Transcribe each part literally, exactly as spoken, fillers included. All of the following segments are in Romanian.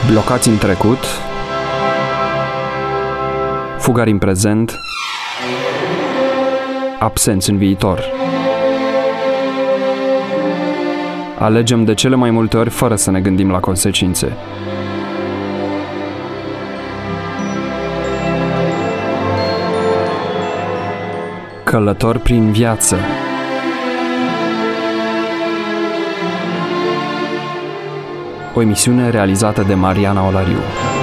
Blocați în trecut, fugari în prezent, absenți în viitor. Alegem de cele mai multe ori fără să ne gândim la consecințe. Călător prin viață. O emisiune realizată de Mariana Olariu.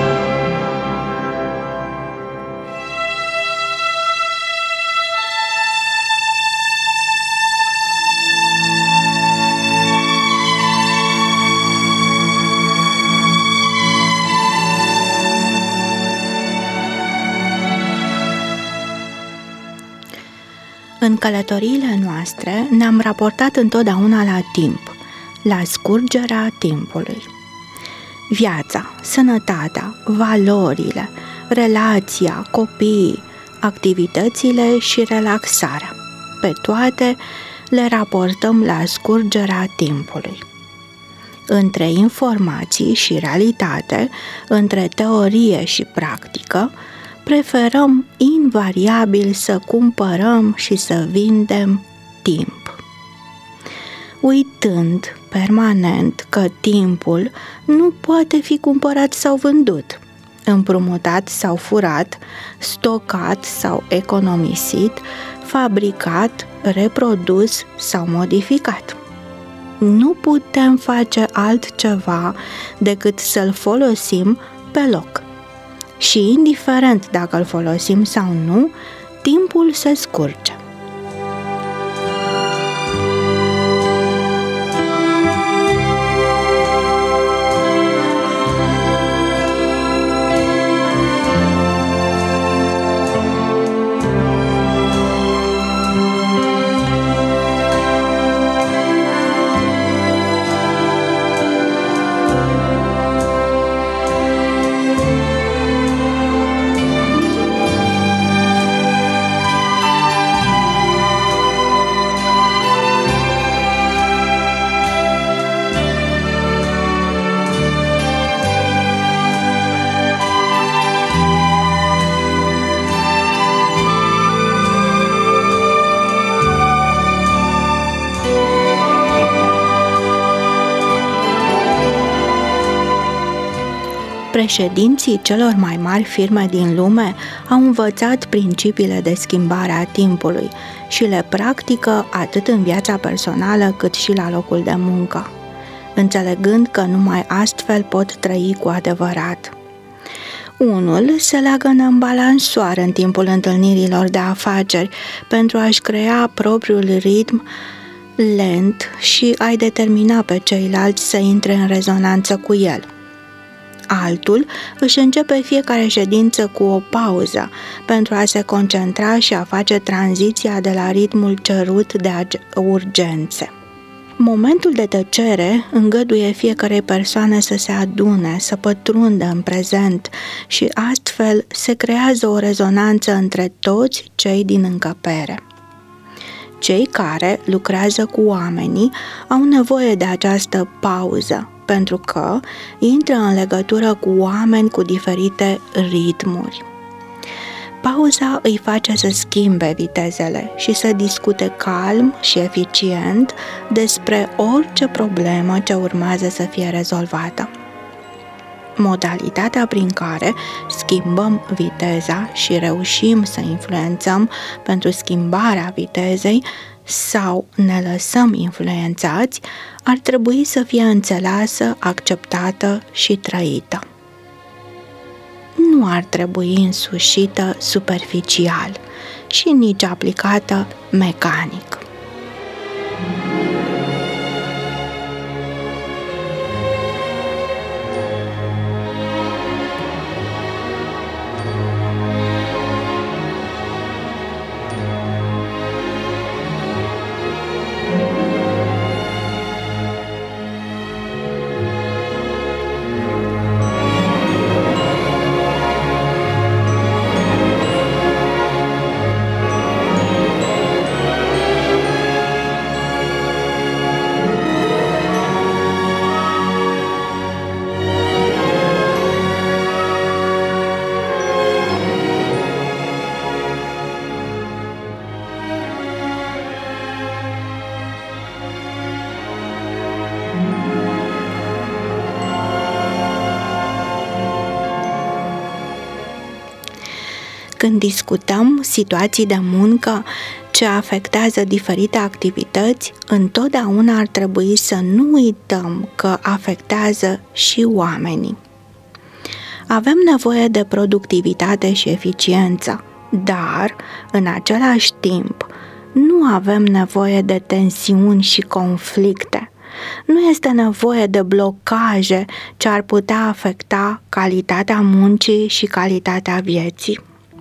În călătoriile noastre ne-am raportat întotdeauna la timp, la scurgerea timpului. Viața, sănătatea, valorile, relația, copiii, activitățile și relaxarea. Pe toate le raportăm la scurgerea timpului. Între informații și realitate, între teorie și practică, preferăm invariabil să cumpărăm și să vindem timp, uitând permanent că timpul nu poate fi cumpărat sau vândut, împrumutat sau furat, stocat sau economisit, fabricat, reprodus sau modificat. Nu putem face altceva decât să-l folosim pe loc. Și indiferent dacă îl folosim sau nu, timpul se scurge. Președinții celor mai mari firme din lume au învățat principiile de schimbare a timpului și le practică atât în viața personală cât și la locul de muncă, înțelegând că numai astfel pot trăi cu adevărat. Unul se leagănă în balansoară în timpul întâlnirilor de afaceri pentru a-și crea propriul ritm lent și a-i determina pe ceilalți să intre în rezonanță cu el. Altul își începe fiecare ședință cu o pauză pentru a se concentra și a face tranziția de la ritmul cerut de urgențe. Momentul de tăcere îngăduie fiecarei persoane să se adune, să pătrundă în prezent și astfel se creează o rezonanță între toți cei din încăpere. Cei care lucrează cu oamenii au nevoie de această pauză, pentru că intră în legătură cu oameni cu diferite ritmuri. Pauza îi face să schimbe vitezele și să discute calm și eficient despre orice problemă ce urmează să fie rezolvată. Modalitatea prin care schimbăm viteza și reușim să influențăm pentru schimbarea vitezei sau ne lăsăm influențați ar trebui să fie înțeleasă, acceptată și trăită. Nu ar trebui însușită superficial și nici aplicată mecanic. Când discutăm situații de muncă ce afectează diferite activități, întotdeauna ar trebui să nu uităm că afectează și oamenii. Avem nevoie de productivitate și eficiență, dar, în același timp, nu avem nevoie de tensiuni și conflicte. Nu este nevoie de blocaje ce ar putea afecta calitatea muncii și calitatea vieții.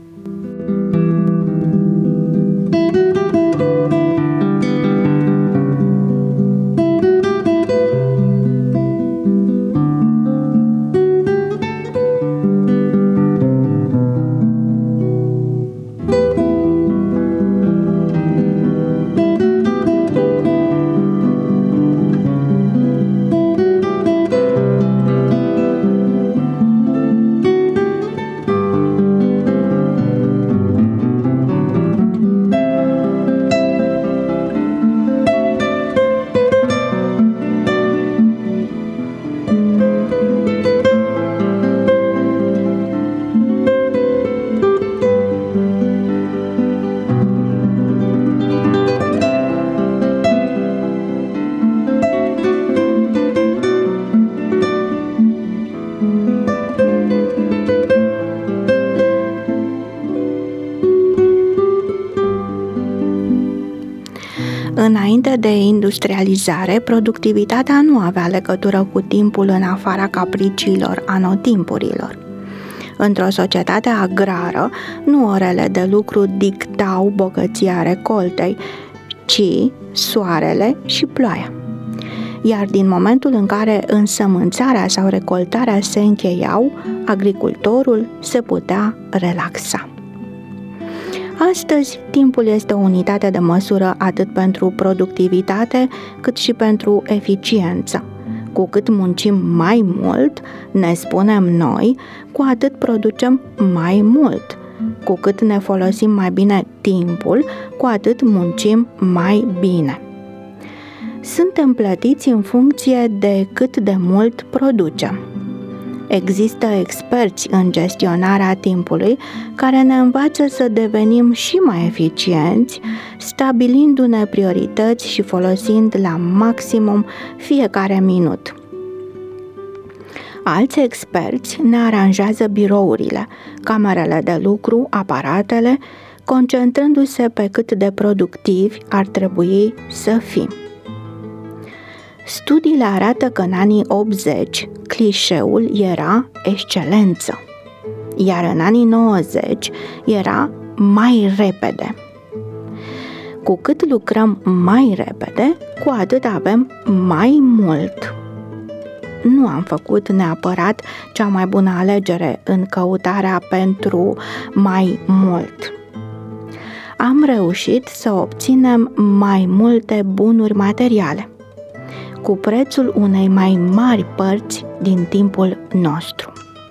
Înainte de industrializare, productivitatea nu avea legătură cu timpul în afara capriciilor anotimpurilor. Într-o societate agrară, nu orele de lucru dictau bogăția recoltei, ci soarele și ploaia. Iar din momentul în care însămânțarea sau recoltarea se încheiau, agricultorul se putea relaxa. Astăzi, timpul este o unitate de măsură atât pentru productivitate cât și pentru eficiență. Cu cât muncim mai mult, ne spunem noi, cu atât producem mai mult. Cu cât ne folosim mai bine timpul, cu atât muncim mai bine. Suntem plătiți în funcție de cât de mult producem. Există experți în gestionarea timpului care ne învață să devenim și mai eficienți, stabilindu-ne priorități și folosind la maximum fiecare minut. Alți experți ne aranjează birourile, camerele de lucru, aparatele, concentrându-se pe cât de productivi ar trebui să fim. Studiile arată că în anii optzeci, clișeul era excelență, iar în anii nouăzeci era mai repede. Cu cât lucrăm mai repede, cu atât avem mai mult. Nu am făcut neapărat cea mai bună alegere în căutarea pentru mai mult. Am reușit să obținem mai multe bunuri materiale, cu prețul unei mai mari părți din timpul nostru.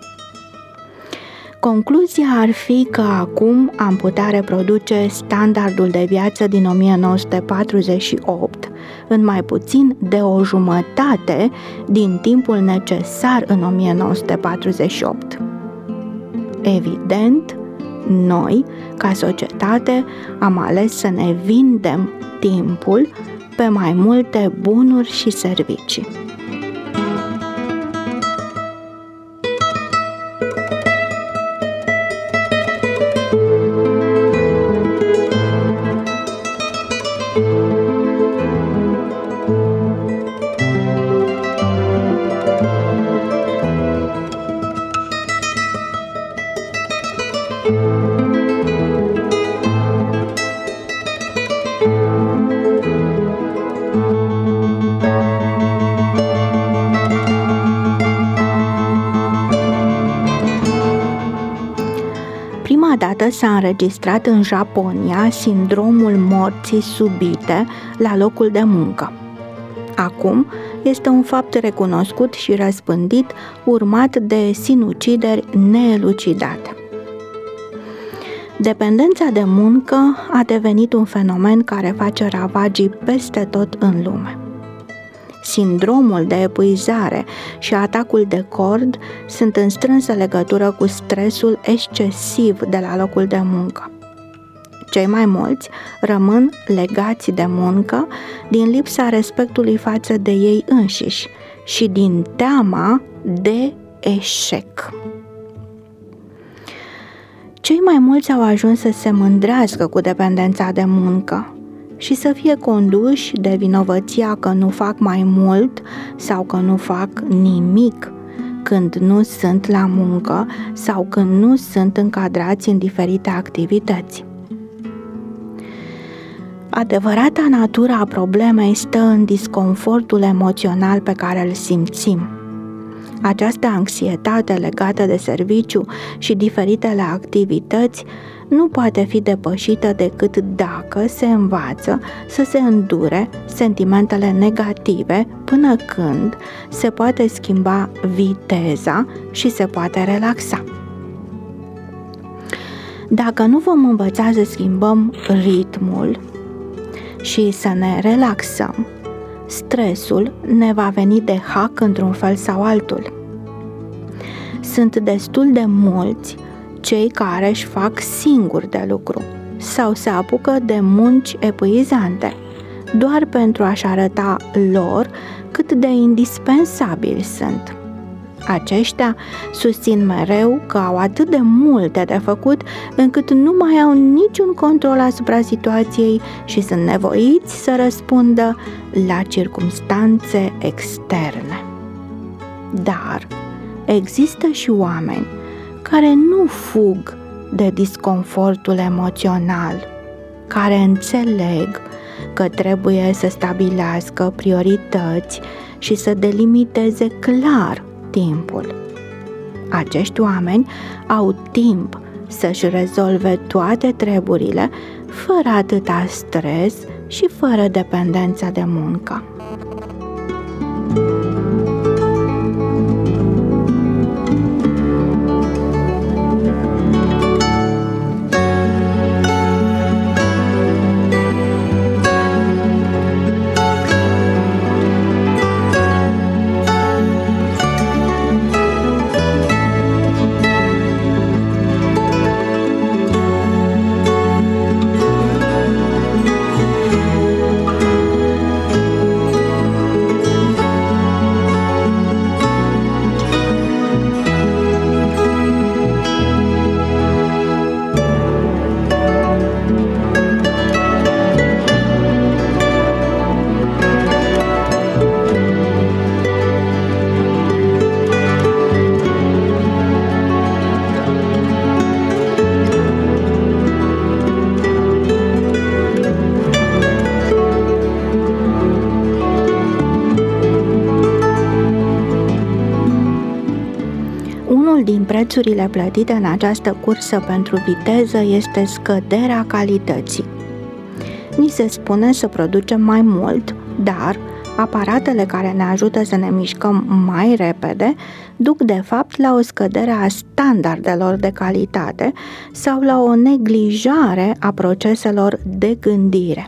Concluzia ar fi că acum am putea reproduce standardul de viață din o mie nouă sute patruzeci și opt în mai puțin de o jumătate din timpul necesar în o mie nouă sute patruzeci și opt. Evident, noi, ca societate, am ales să ne vindem timpul pe mai multe bunuri și servicii. Prima dată s-a înregistrat în Japonia sindromul morții subite la locul de muncă. Acum este un fapt recunoscut și răspândit, urmat de sinucideri neelucidate. Dependența de muncă a devenit un fenomen care face ravagii peste tot în lume. Sindromul de epuizare și atacul de cord sunt în strânsă legătură cu stresul excesiv de la locul de muncă. Cei mai mulți rămân legați de muncă din lipsa respectului față de ei înșiși și din teama de eșec. Cei mai mulți au ajuns să se mândrească cu dependența de muncă și să fie conduși de vinovăția că nu fac mai mult sau că nu fac nimic când nu sunt la muncă sau când nu sunt încadrați în diferite activități. Adevărata natură a problemei stă în disconfortul emoțional pe care îl simțim. Această anxietate legată de serviciu și diferitele activități nu poate fi depășită decât dacă se învață să se îndure sentimentele negative până când se poate schimba viteza și se poate relaxa. Dacă nu vom învăța să schimbăm ritmul și să ne relaxăm, stresul ne va veni de hack într-un fel sau altul. Sunt destul de mulți cei care își fac singuri de lucru sau se apucă de munci epuizante, doar pentru a-și arăta lor cât de indispensabili sunt. Aceștia susțin mereu că au atât de multe de făcut încât nu mai au niciun control asupra situației și sunt nevoiți să răspundă la circumstanțe externe. Dar există și oameni care nu fug de disconfortul emoțional, care înțeleg că trebuie să stabilească priorități și să delimiteze clar timpul. Acești oameni au timp să-și rezolve toate treburile fără atâta stres și fără dependența de muncă. Din prețurile plătite în această cursă pentru viteză este scăderea calității. Ni se spune să producem mai mult, dar aparatele care ne ajută să ne mișcăm mai repede duc de fapt la o scădere a standardelor de calitate sau la o neglijare a proceselor de gândire.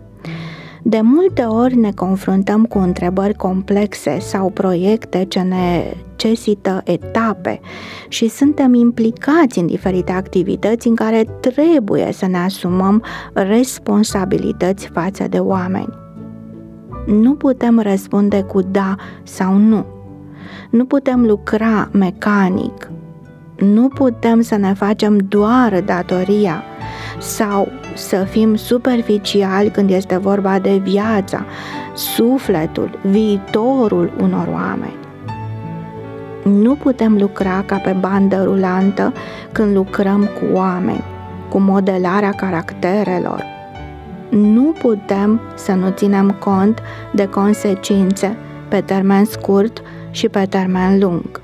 De multe ori ne confruntăm cu întrebări complexe sau proiecte ce necesită etape și suntem implicați în diferite activități în care trebuie să ne asumăm responsabilități față de oameni. Nu putem răspunde cu da sau nu. Nu putem lucra mecanic. Nu putem să ne facem doar datoria sau să fim superficiali când este vorba de viața, sufletul, viitorul unor oameni. Nu putem lucra ca pe bandă rulantă când lucrăm cu oameni, cu modelarea caracterelor. Nu putem să nu ținem cont de consecințe pe termen scurt și pe termen lung.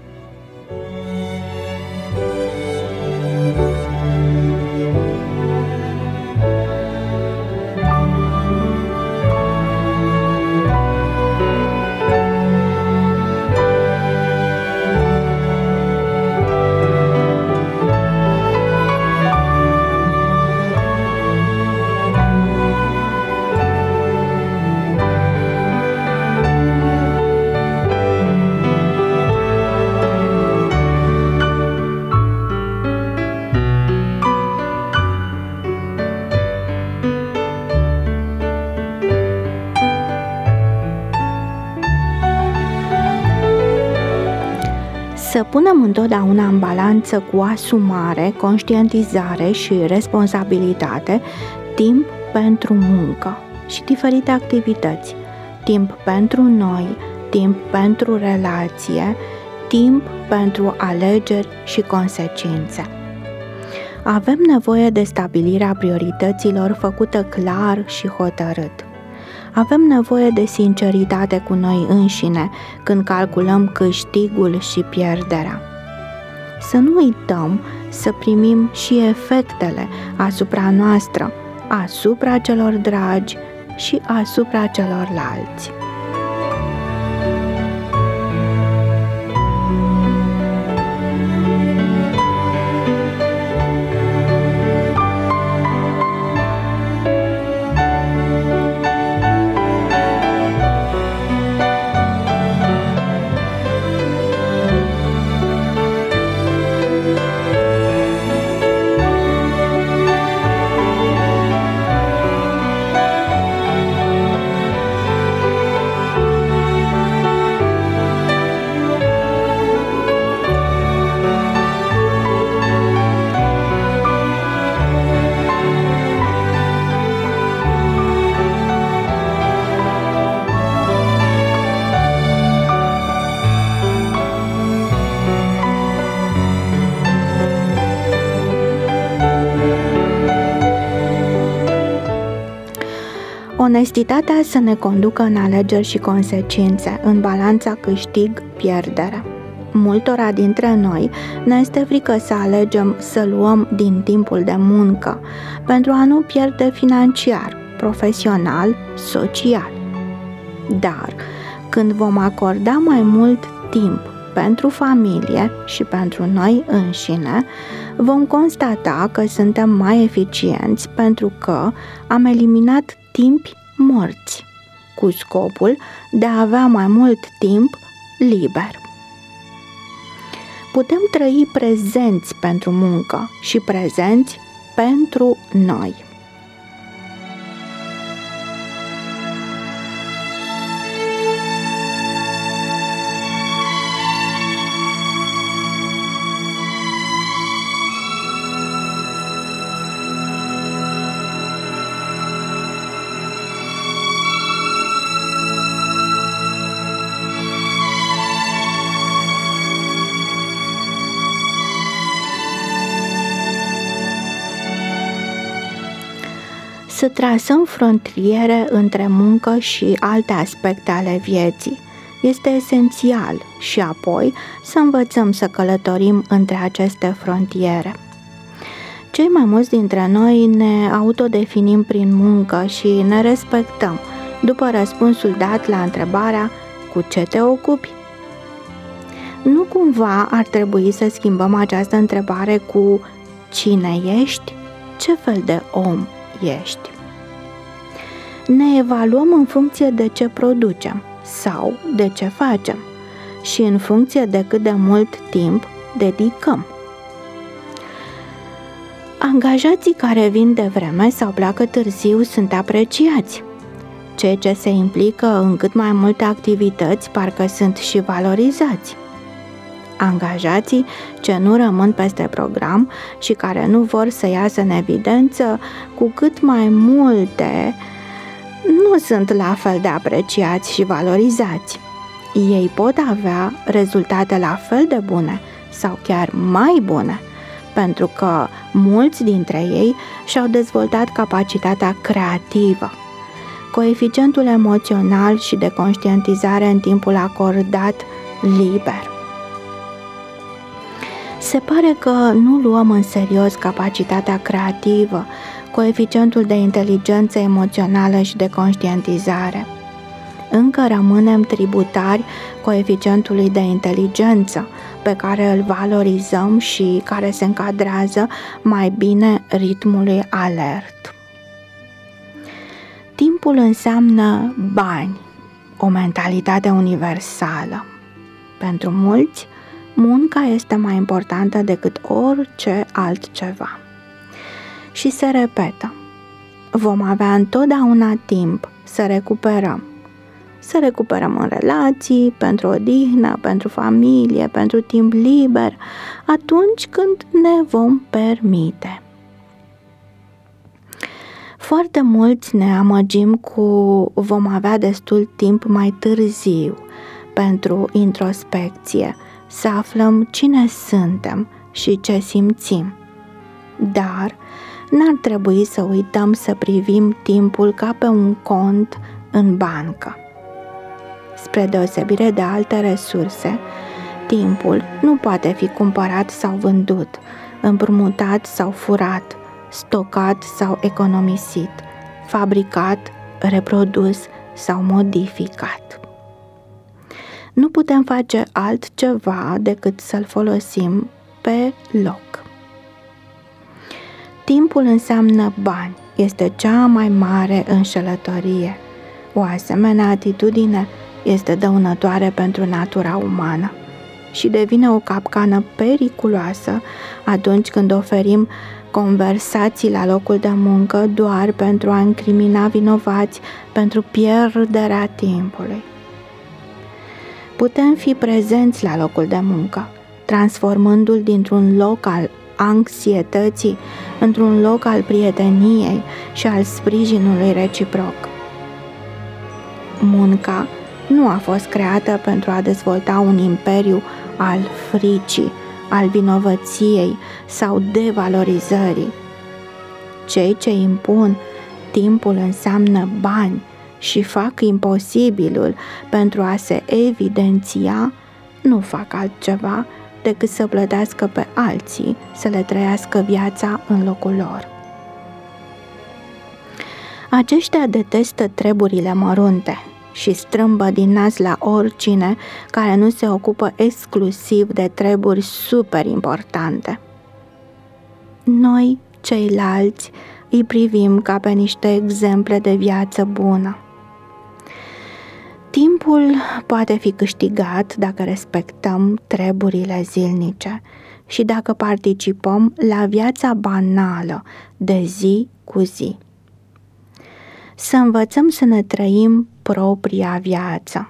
Să punem întotdeauna în balanță cu asumare, conștientizare și responsabilitate timp pentru muncă și diferite activități, timp pentru noi, timp pentru relație, timp pentru alegeri și consecințe. Avem nevoie de stabilirea priorităților făcută clar și hotărât. Avem nevoie de sinceritate cu noi înșine când calculăm câștigul și pierderea. Să nu uităm să primim și efectele asupra noastră, asupra celor dragi și asupra celorlalți. Onestitatea să ne conducă în alegeri și consecințe, în balanța câștig-pierdere. Multora dintre noi ne este frică să alegem să luăm din timpul de muncă, pentru a nu pierde financiar, profesional, social. Dar, când vom acorda mai mult timp pentru familie și pentru noi înșine, vom constata că suntem mai eficienți pentru că am eliminat timpi morți, cu scopul de a avea mai mult timp liber. Putem trăi prezenți pentru muncă și prezenți pentru noi. Să trasăm frontiere între muncă și alte aspecte ale vieții este esențial și apoi să învățăm să călătorim între aceste frontiere. Cei mai mulți dintre noi ne autodefinim prin muncă și ne respectăm după răspunsul dat la întrebarea cu ce te ocupi? Nu cumva ar trebui să schimbăm această întrebare cu cine ești? Ce fel de om ești? Ne evaluăm în funcție de ce producem sau de ce facem și în funcție de cât de mult timp dedicăm. Angajații care vin de vreme sau pleacă târziu sunt apreciați. Cei ce se implică în cât mai multe activități parcă sunt și valorizați. Angajații ce nu rămân peste program și care nu vor să iasă în evidență cu cât mai multe, nu sunt la fel de apreciați și valorizați. Ei pot avea rezultate la fel de bune sau chiar mai bune, pentru că mulți dintre ei și-au dezvoltat capacitatea creativă, coeficientul emoțional și de conștientizare în timpul acordat liber. Se pare că nu luăm în serios capacitatea creativă, coeficientul de inteligență emoțională și de conștientizare. Încă rămânem tributari coeficientului de inteligență, pe care îl valorizăm și care se încadrează mai bine ritmului alert. Timpul înseamnă bani, o mentalitate universală. Pentru mulți, munca este mai importantă decât orice altceva. Și se repetă, vom avea întotdeauna timp să recuperăm, să recuperăm în relații, pentru odihnă, pentru familie, pentru timp liber, atunci când ne vom permite. Foarte mulți ne amăgim cu vom avea destul timp mai târziu pentru introspecție, să aflăm cine suntem și ce simțim. Dar n-ar trebui să uităm să privim timpul ca pe un cont în bancă. Spre deosebire de alte resurse, timpul nu poate fi cumpărat sau vândut, împrumutat sau furat, stocat sau economisit, fabricat, reprodus sau modificat. Nu putem face altceva decât să-l folosim pe loc. Timpul înseamnă bani, este cea mai mare înșelătorie. O asemenea atitudine este dăunătoare pentru natura umană și devine o capcană periculoasă atunci când oferim conversații la locul de muncă doar pentru a incrimina vinovați pentru pierderea timpului. Putem fi prezenți la locul de muncă, transformându-l dintr-un loc al anxietății într-un loc al prieteniei și al sprijinului reciproc. Munca nu a fost creată pentru a dezvolta un imperiu al fricii, al vinovăției sau devalorizării. Cei ce impun timpul înseamnă bani și fac imposibilul pentru a se evidenția, nu fac altceva decât să plătească pe alții să le trăiască viața în locul lor. Aceștia detestă treburile mărunte și strâmbă din nas la oricine care nu se ocupă exclusiv de treburi super importante. Noi, ceilalți, îi privim ca pe niște exemple de viață bună. Timpul poate fi câștigat dacă respectăm treburile zilnice și dacă participăm la viața banală de zi cu zi. Să învățăm să ne trăim propria viață.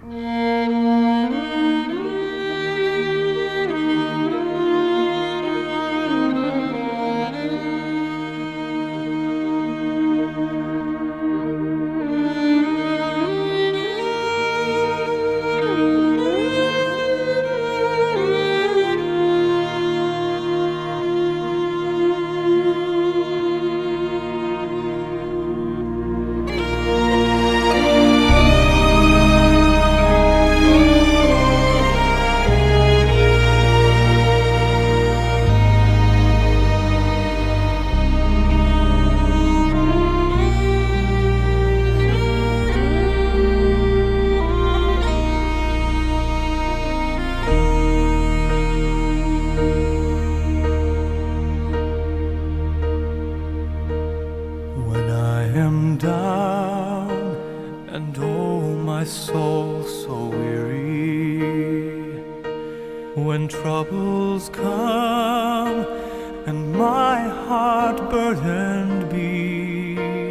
When troubles come and my heart burdened be,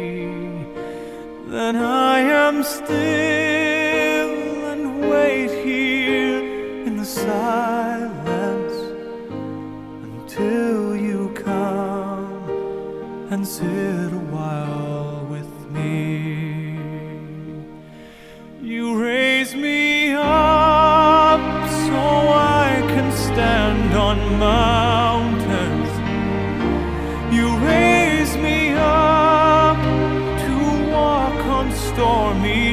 then I am still and wait here in the silence until you come and sit a while with me. You raise me up so I can stand on mountains. You raise me up to walk on stormy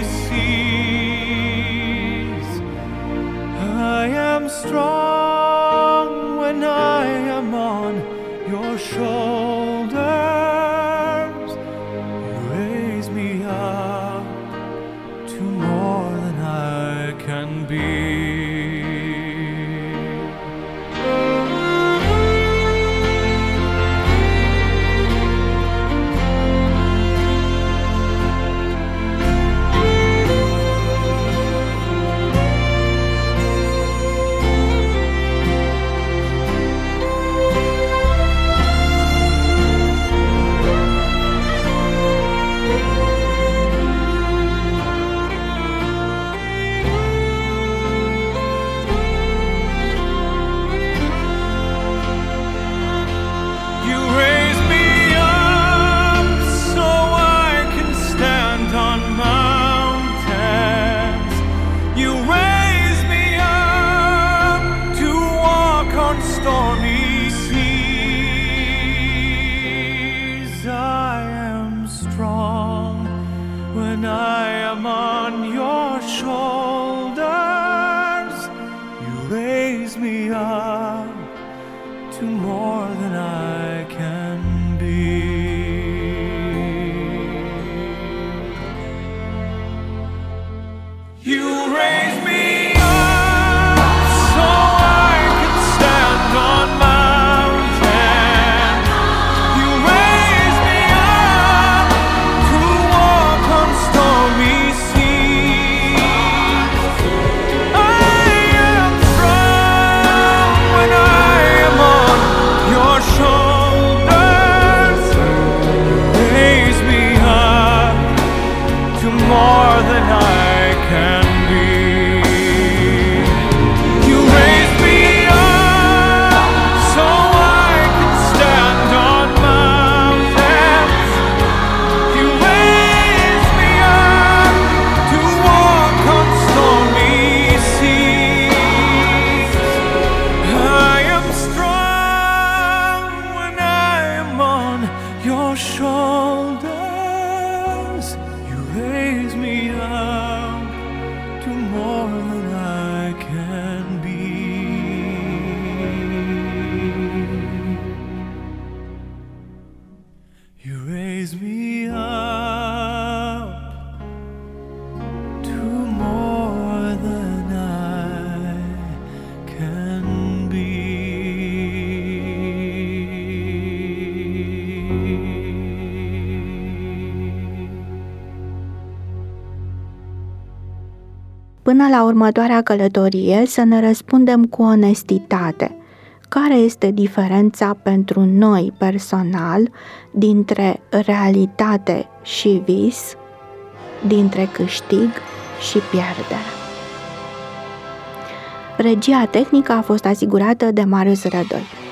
seas. I am strong when I am on your shoulders. You raise me up to more than I can be. on your shoulders, you raise me up to more than I can be. You raise me up so I can stand on mountains. You raise me up to walk on stormy seas. I am strong when I am on your shoulders. You raise me up to more than I can be. You raise me up so I can stand on mountains. You raise me up to walk on stormy seas. I am strong when I am on your shoulders. You raise me up to more than I can be. You raise me up to more than I can be. Până la următoarea călătorie, să ne răspundem cu onestitate. Care este diferența pentru noi personal dintre realitate și vis, dintre câștig și pierdere? Regia tehnică a fost asigurată de Marius Rădoi.